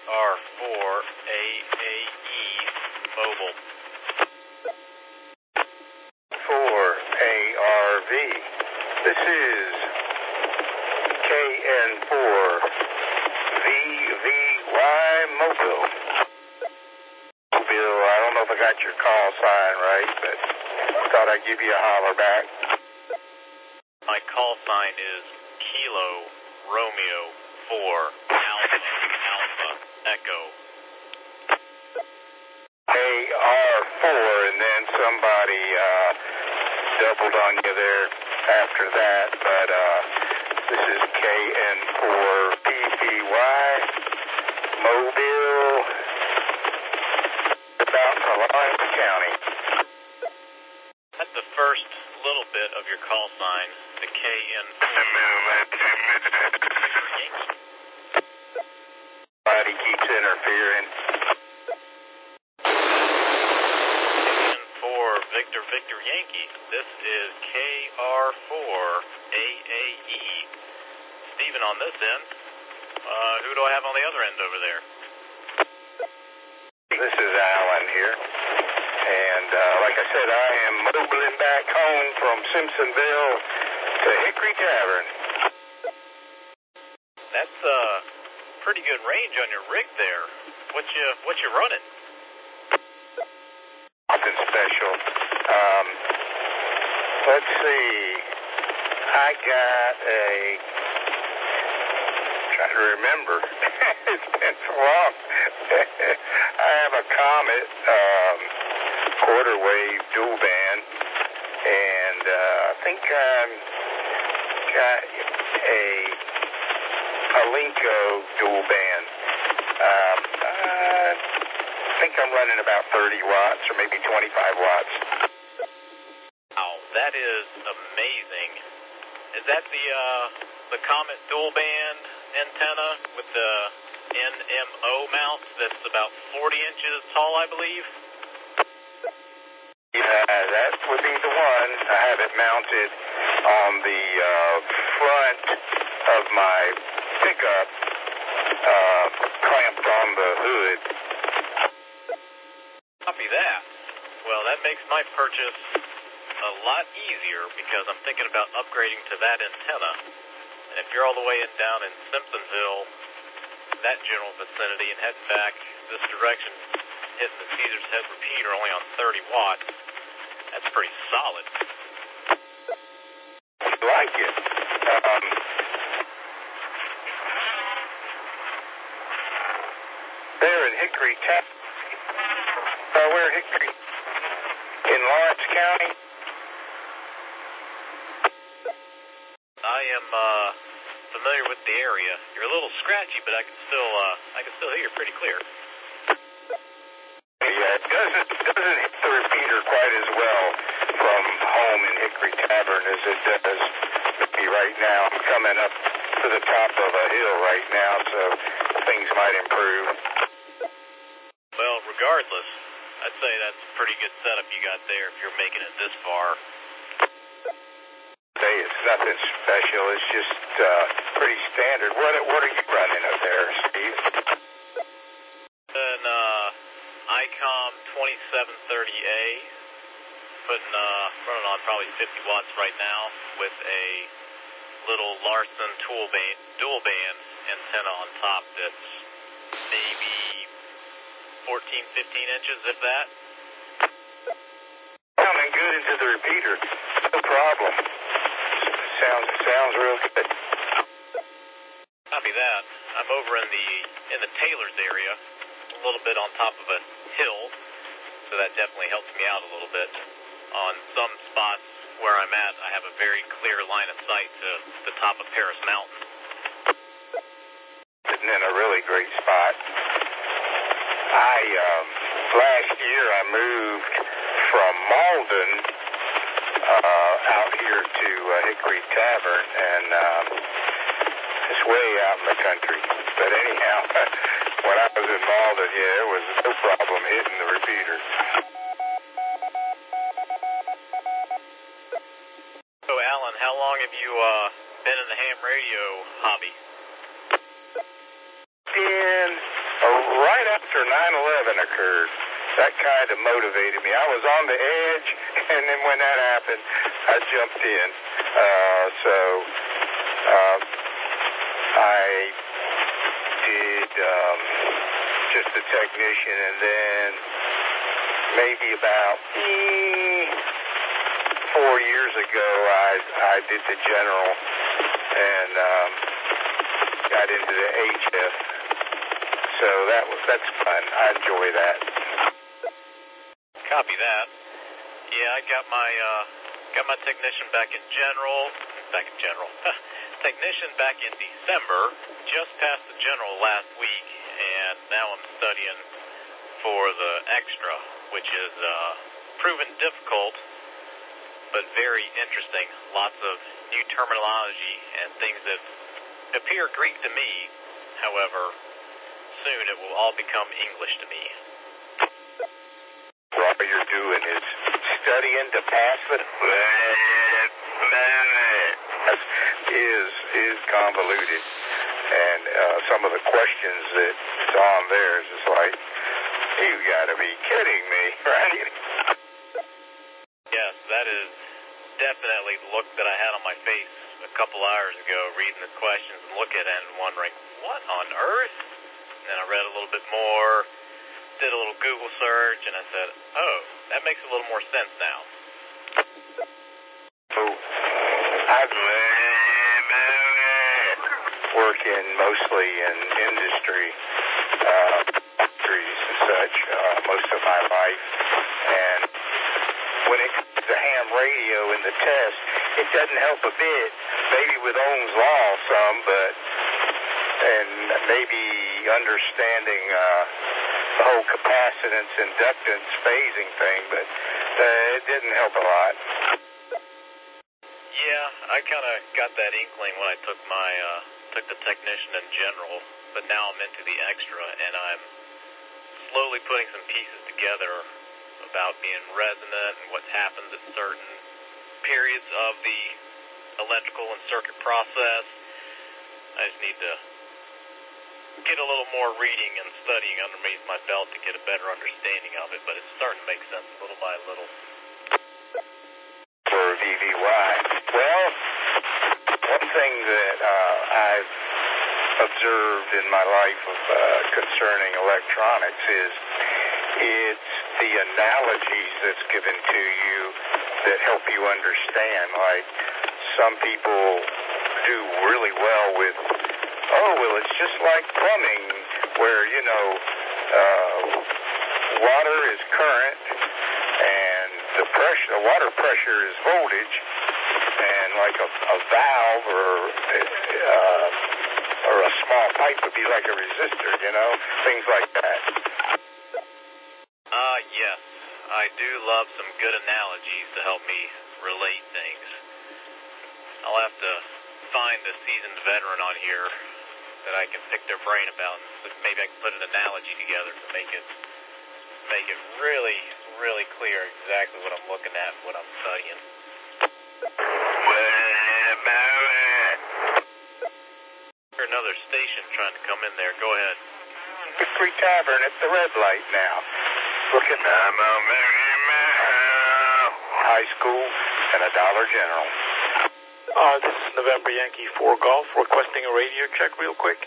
KR4AAE Mobile. 4ARV. This is KN4VVY Mobile. Bill, I don't know if I got your call sign right, but thought I'd give you a holler back. My call sign is Kilo Romeo 4 Alpha Alpha Echo. AR4, and then somebody doubled on you there after that, but this is KN4PPY Mobile, about Lawrence County. That's the first little bit of your call sign, the KN4. Somebody keeps interfering. KN4 Victor Victor Yankee. This is KR4AAE. Steven on this end. Who do I have on the other end over there? This is Alan here. And like I said, I am mobiling back home from Simpsonville to Hickory Tavern. That's pretty good range on your rig there. What you running? Nothing special. Let's see. I got trying to remember. It's been so long. I have a Comet quarter wave dual band, and I think I've got a Alinco dual band. I think I'm running about 30 watts or maybe 25 watts. Wow, that is amazing. Is that the Comet dual band antenna with the NMO mount that's about 40 inches tall, I believe? Yeah, that would be the one. I have it mounted on the front of my pickup, clamped on the hood. Copy that. Well, that makes my purchase a lot easier because I'm thinking about upgrading to that antenna. And if you're all the way down in Simpsonville, that general vicinity, and heading back this direction, hitting the Caesar's Head repeater only on 30 watts, that's pretty solid. I like it. There in Hickory Tavern. Where Hickory? In Lawrence County? I am familiar with the area. You're a little scratchy, but I can still hear you pretty clear. Yeah, it doesn't hit the repeater quite as well from home in Hickory Tavern as it does me right now. I'm coming up to the top of a hill right now, so things might improve. Well, regardless, I'd say that's a pretty good setup you got there if you're making it this far. Say it's nothing special. It's just pretty standard. What are you running up there, Steve? An ICOM 2730A, running on probably 50 watts right now with a little Larson dual band antenna on top that's maybe 14, 15 inches, if that. Sounding good into the repeater. No problem. Sounds real good. Copy that. I'm over in the Taylor's area, a little bit on top of a hill, so that definitely helps me out a little bit. On some spots where I'm at, I have a very clear line of sight to the top of Paris Mountain. Sitting in a really great spot. Last year I moved from Malden out here to Hickory Tavern, and it's way out in the country. But anyhow, when I was in Malden, there was no problem hitting the repeater. So, Alan, how long have you been in the ham radio hobby? Been right after 9/11 occurred. That kind of motivated me. I was on the edge, and then when that happened, I jumped in. I did just a technician, and then maybe about 4 years ago, I did the general and got into the HF. So that's fun. I enjoy that. Copy that. Yeah, I got my technician back in general. Technician back in December. Just passed the general last week, and now I'm studying for the extra, which is proven difficult, but very interesting. Lots of new terminology and things that appear Greek to me. However, soon it will all become English to me. What you're doing is studying to pass the is convoluted, and some of the questions that's on there is just like, you gotta be kidding me, right? Yes, that is definitely the look that I had on my face a couple hours ago, reading the questions and looking at it and wondering, what on earth? And then I read a little bit more, did a little Google search, and I said, oh, that makes a little more sense now. So, I've working mostly in industry, factories and such, most of my life, and when it comes to ham radio in the test, it doesn't help a bit, maybe with Ohm's law some, and maybe understanding the whole capacitance, inductance, phasing thing, but it didn't help a lot. Yeah, I kind of got that inkling when I took the technician in general, but now I'm into the extra, and I'm slowly putting some pieces together about being resonant and what happens at certain periods of the electrical and circuit process. I just need to get a little more reading and studying underneath my belt to get a better understanding of it, but it's starting to make sense little by little. For VVY. Well, one thing that I've observed in my life concerning electronics is it's the analogies that's given to you that help you understand. Like, some people do really well with, it's just like plumbing, where, water is current, and the water pressure is voltage, and like a valve or a small pipe would be like a resistor, things like that. Yes. I do love some good analogies to help me relate things. I'll have to find a seasoned veteran on here that I can pick their brain about, and maybe I can put an analogy together to make it really, really clear exactly what I'm looking at and what I'm studying. Another station trying to come in there. Go ahead. Hickory Tavern at the red light now. Looking high school and a Dollar General. This is November Yankee 4 Golf requesting a radio check real quick.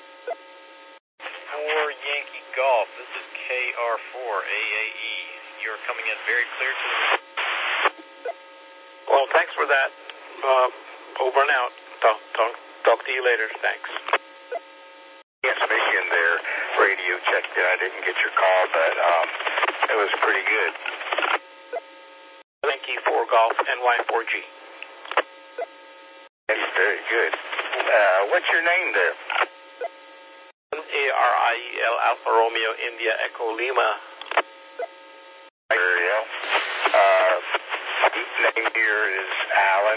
4 Yankee Golf. This is KR4AAE. You're coming in very clear to the... Well, thanks for that. Over and out. Talk to you later. Thanks. Yes, Michigan, their radio checked it. I didn't get your call, but it was pretty good. Yankee 4 Golf, NY4G. That's very good. What's your name there? ARIEL Alpha Romeo India Echo Lima. Ariel. Name here is Alan,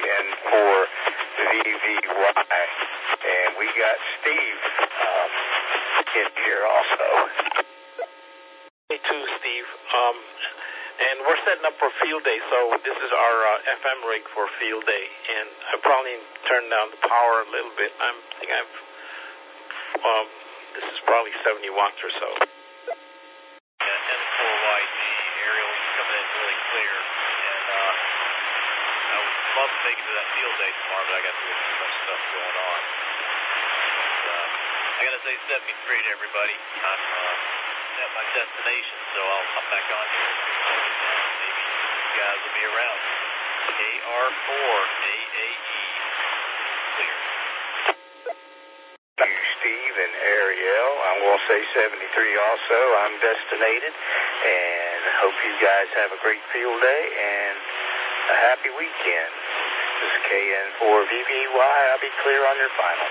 KN4VVY. And we got Steve in here also. Me too, Steve. And we're setting up for field day, so this is our FM rig for field day. And I probably turned down the power a little bit. I think I've This is probably 70 watts or so. Yeah, N4YG, Ariel, you're coming in really clear. And I would love to make it to that field day tomorrow, but I got too much stuff going on. But, I got to say 73 to everybody. I'm at my destination, so I'll come back on here and maybe you guys will be around. KR4AAE, clear. Thank you, Steve and Ariel. I'm going to say 73 also. I'm destinated, and hope you guys have a great field day and a happy weekend. This is KN4VVY. I'll be clear on your final.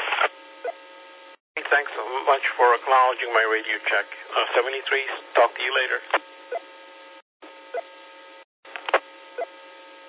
Thanks so much for acknowledging my radio check. 73, talk to you later.